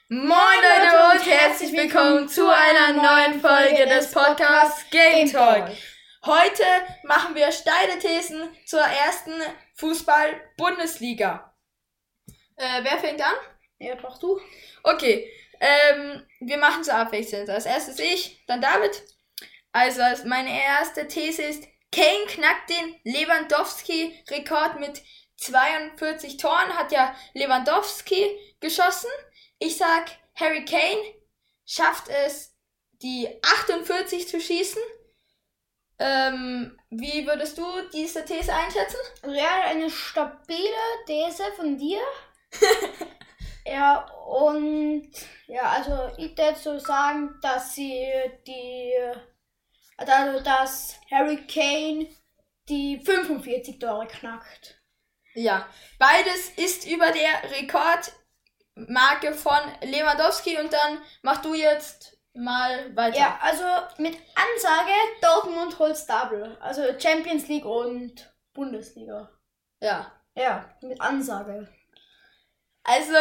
Moin Leute und herzlich willkommen zu einer neuen Folge des Podcasts Game Talk. Heute machen wir steile Thesen zur ersten Fußball-Bundesliga. Wer fängt an? Ja, mach du. Okay, wir machen es abwechselnd. Als erstes ich, dann David. Also meine erste These ist, Kane knackt den Lewandowski-Rekord mit 42 Toren, hat ja Lewandowski geschossen. Ich sag, Harry Kane schafft es, die 48 zu schießen. Wie würdest du diese These einschätzen? Ja, eine stabile These von dir. Ja, und ja, also ich würde so sagen, dass dass Harry Kane die 45 Tore knackt. Ja, beides ist über der Rekordmarke von Lewandowski und dann mach du jetzt mal weiter. Ja, also mit Ansage, Dortmund holt's Double. Also Champions League und Bundesliga. Ja. Ja, mit Ansage. Also,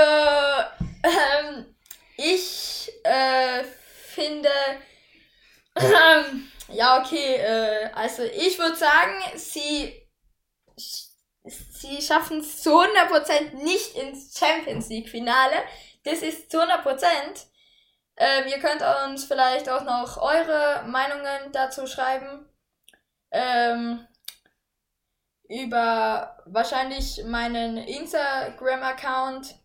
ich finde, ja okay, also ich würde sagen, sie schaffen es zu 100% nicht ins Champions League Finale. Das ist zu 100%. Ihr könnt uns vielleicht auch noch eure Meinungen dazu schreiben. Über wahrscheinlich meinen Instagram-Account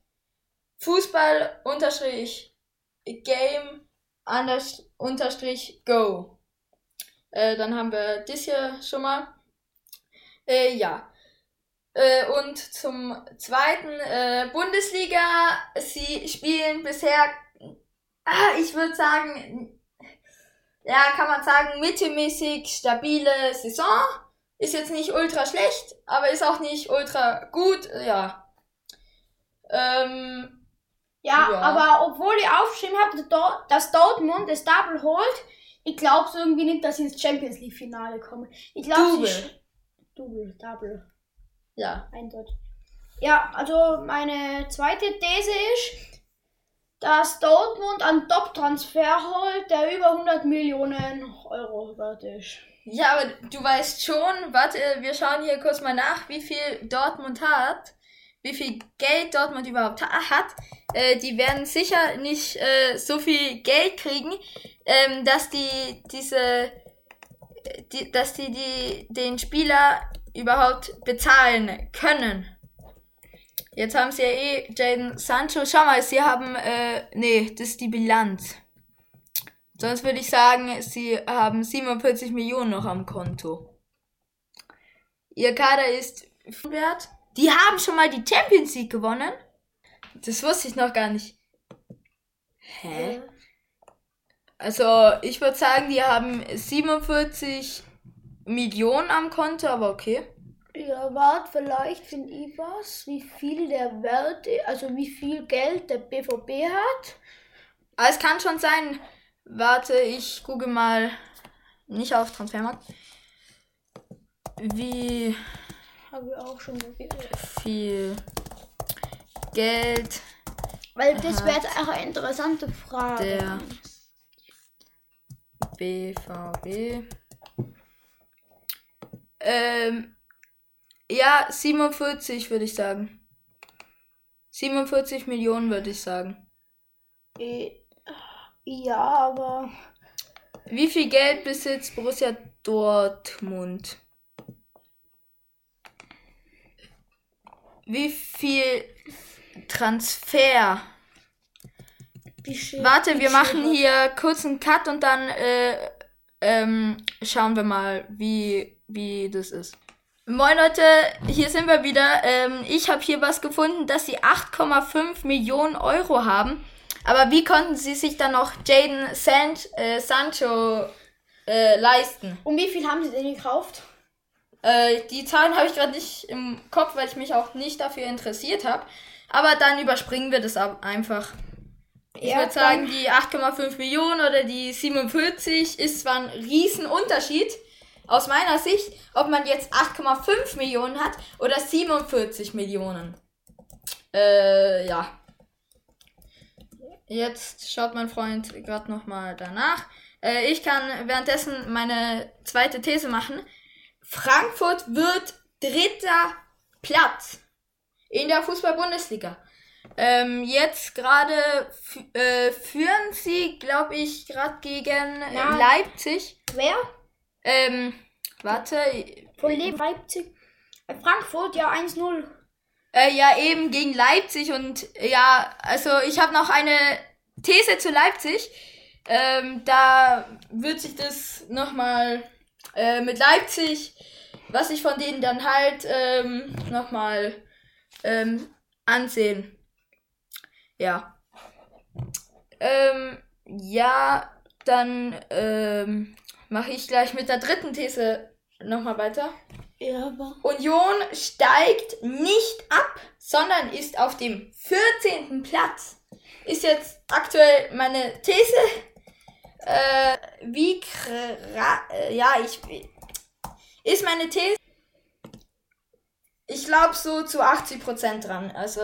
Fußball-Game_Go. Dann haben wir das hier schon mal. Ja. Und zum zweiten Bundesliga. Sie spielen bisher, ich würde sagen, ja, kann man sagen, mittelmäßig stabile Saison. Ist jetzt nicht ultra schlecht, aber ist auch nicht ultra gut, ja. Ja, aber obwohl ich aufgeschrieben habe, dass Dortmund das Double holt, ich glaube irgendwie nicht, dass sie ins Champions League Finale kommen. Ich glaube, Double. Ja. Eindeutig. Ja, also meine zweite These ist, dass Dortmund einen Top-Transfer holt, der über 100 Millionen Euro wert ist. Ja, aber du weißt schon, warte, wir schauen hier kurz mal nach, wie viel Dortmund hat, wie viel Geld Dortmund überhaupt hat. Die werden sicher nicht so viel Geld kriegen, dass die den Spieler überhaupt bezahlen können. Jetzt haben sie ja Jadon Sancho. Schau mal, sie haben, das ist die Bilanz. Sonst würde ich sagen, sie haben 47 Millionen noch am Konto. Ihr Kader ist wert. Die haben schon mal die Champions League gewonnen. Das wusste ich noch gar nicht. Hä? Also, ich würde sagen, die haben 47 Millionen am Konto, aber okay. Ja, warte, vielleicht finde ich was, wie viel der Wert, also wie viel Geld der BVB hat. Aber es kann schon sein. Warte, ich google mal nicht auf Transfermarkt. Wie Habe ich auch schon viel Geld. Weil das wäre jetzt auch eine interessante Frage. Der BVB. Ja, 47 würde ich sagen. 47 Millionen würde ich sagen. Ja, aber... Wie viel Geld besitzt Borussia Dortmund? Wie viel Transfer? Warte, wir machen hier kurz einen Cut und dann schauen wir mal, wie das ist. Moin Leute, hier sind wir wieder. Ich habe hier was gefunden, dass sie 8,5 Millionen Euro haben. Aber wie konnten sie sich dann noch Jadon Sancho leisten? Um wie viel haben sie denn gekauft? Die Zahlen habe ich gerade nicht im Kopf, weil ich mich auch nicht dafür interessiert habe. Aber dann überspringen wir das einfach. Ich würde sagen, die 8,5 Millionen oder die 47 ist zwar ein Riesenunterschied aus meiner Sicht, ob man jetzt 8,5 Millionen hat oder 47 Millionen. Ja. Jetzt schaut mein Freund gerade nochmal danach. Ich kann währenddessen meine zweite These machen. Frankfurt wird 3. Platz in der Fußball-Bundesliga. Jetzt gerade führen sie, glaube ich, gerade gegen Leipzig. Wer? Warte. Von Leipzig. Frankfurt, ja, 1-0. Ja, eben gegen Leipzig. Und ja, also ich habe noch eine These zu Leipzig. Da wird sich das nochmal mit Leipzig, was ich von denen dann halt nochmal ansehen. Ja. Ja, dann mache ich gleich mit der dritten These nochmal weiter. Ja, aber Union steigt nicht ab, sondern ist auf dem 14. Platz. Ist jetzt aktuell meine These. Ist meine These. Ich glaube so zu 80% dran. Also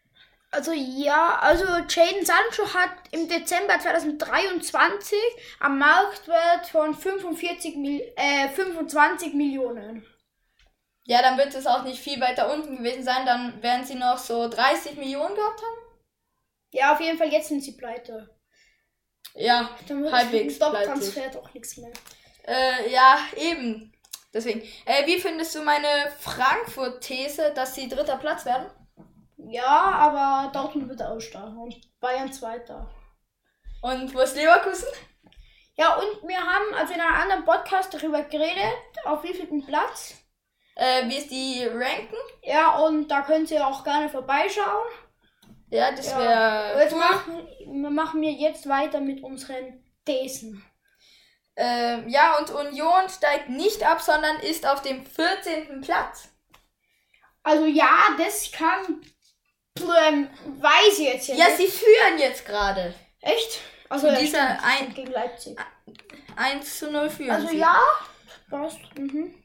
Jadon Sancho hat im Dezember 2023 am Marktwert von 25 Millionen. Ja, dann wird es auch nicht viel weiter unten gewesen sein. Dann werden sie noch so 30 Millionen gehabt haben. Ja, auf jeden Fall, jetzt sind sie pleite. Ja, halbwegs pleite. Transfer doch nichts mehr. Ja, eben. Deswegen. Wie findest du meine Frankfurt-These, dass sie 3. Platz werden? Ja, aber Dortmund wird aussteigen und Bayern 2. Und wo ist Leverkusen? Ja, und wir haben also in einem anderen Podcast darüber geredet, auf wie vielen Platz. Wie ist die ranken? Ja, und da könnt ihr auch gerne vorbeischauen. Ja, das wäre wir machen jetzt weiter mit unseren Thesen. Ja, und Union steigt nicht ab, sondern ist auf dem 14. Platz. Also ja, das weiß ich jetzt ja nicht. Sie führen jetzt gerade. Echt? Also dieser gegen Leipzig. 1-0 führen also sie. Ja, passt. Mhm.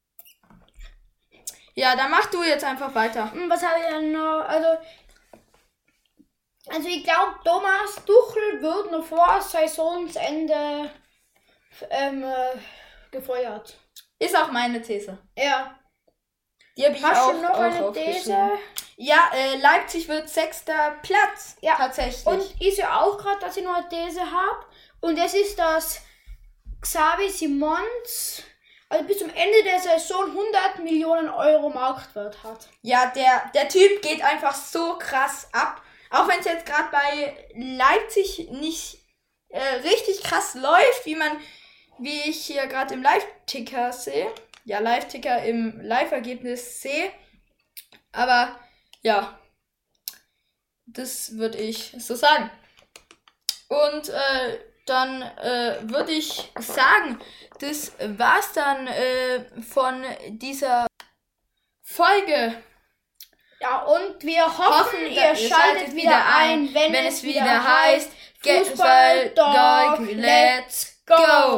Ja, dann mach du jetzt einfach weiter. Was habe ich denn noch? Also ich glaube, Thomas Tuchel wird noch vor Saisonsende gefeuert. Ist auch meine These. Ja. Die habe ich Hast auch du noch eine These? Ja, Leipzig wird 6. Platz. Ja. Tatsächlich. Und ich sehe auch gerade, dass ich noch eine These habe. Und das ist, dass Xavi Simons bis zum Ende der Saison 100 Millionen Euro Marktwert hat. Ja, der Typ geht einfach so krass ab. Auch wenn es jetzt gerade bei Leipzig nicht richtig krass läuft, wie ich hier gerade im Live-Ticker sehe. Ja, Live-Ticker im Live-Ergebnis sehe. Aber ja, das würde ich so sagen. Und dann würde ich sagen, das war's dann von dieser Folge. Ja, und wir hoffen, ihr schaltet wieder ein, wenn es wieder heißt Fußball Dog, let's go!